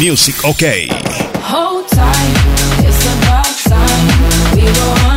Music OK. Hold tight, it's about time we go on.